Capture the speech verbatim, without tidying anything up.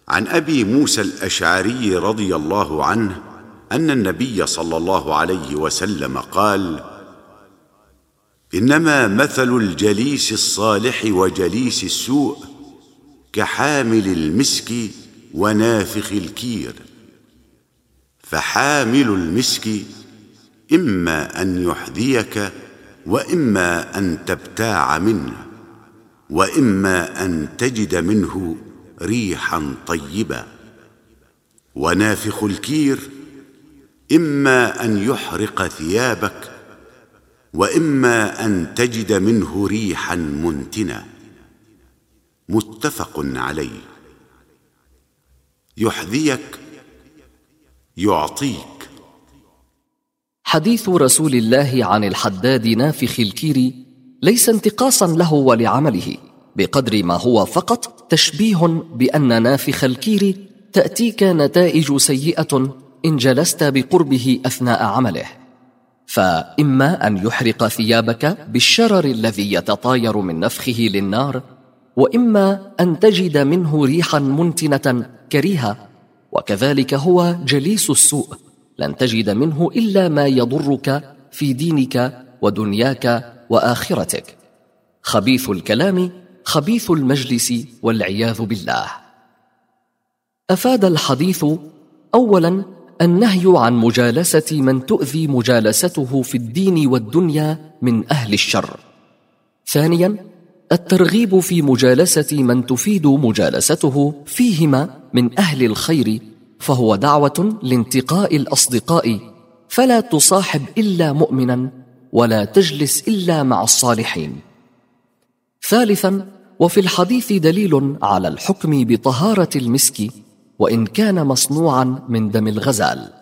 عن أبي موسى الأشعري رضي الله عنه أن النبي صلى الله عليه وسلم قال: إنما مثل الجليس الصالح وجليس السوء كحامل المسك ونافخ الكير، فحامل المسك إما أن يحذيك وإما أن تبتاع منه، وإما أن تجد منه ريحا طيبة، ونافخ الكير إما أن يحرق ثيابك وإما أن تجد منه ريحا منتنة. متفق عليه. يحذيك يعطيك. حديث رسول الله عن الحداد نافخ الكير ليس انتقاصا له ولعمله، بقدر ما هو فقط تشبيه بأن نافخ الكير تأتيك نتائج سيئة إن جلست بقربه أثناء عمله، فإما أن يحرق ثيابك بالشرر الذي يتطاير من نفخه للنار، وإما أن تجد منه ريحا منتنة كريهة. وكذلك هو جليس السوء، لن تجد منه إلا ما يضرك في دينك ودنياك وآخرتك. خبيث الكلام خبيث المجلس والعياذ بالله. أفاد الحديث: أولاً النهي عن مجالسة من تؤذي مجالسته في الدين والدنيا من أهل الشر. ثانياً الترغيب في مجالسة من تفيد مجالسته فيهما من أهل الخير، فهو دعوة لانتقاء الأصدقاء، فلا تصاحب إلا مؤمناً ولا تجلس إلا مع الصالحين. ثالثاً وفي الحديث دليل على الحكم بطهارة المسك وإن كان مصنوعاً من دم الغزال.